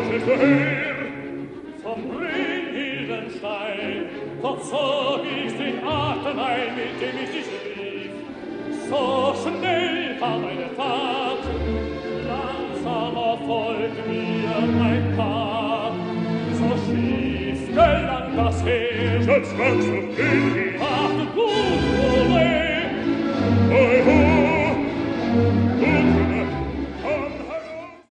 Vom Brünnhildenstein verzog ich den Atem ein, mit dem ich dich rief. So schnell war meine Fahrt, langsamer folgt mir mein Paar. So schief gelang das Heer, jetzt magst du